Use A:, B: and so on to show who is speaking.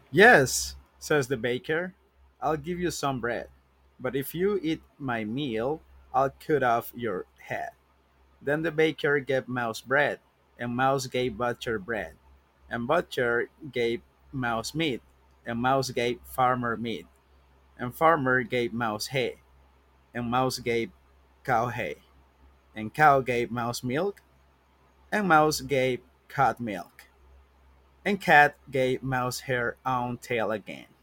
A: Yes, says the baker, I'll give you some bread. But if you eat my meal, I'll cut off your head. Then the baker gave Mouse bread, and Mouse gave Butcher bread, and Butcher gave Mouse meat, and Mouse gave Farmer meat, and Farmer gave Mouse hay, and Mouse gave Cow hay, and Cow gave Mouse milk, and Mouse gave Cat milk, and Cat gave Mouse her own tail again.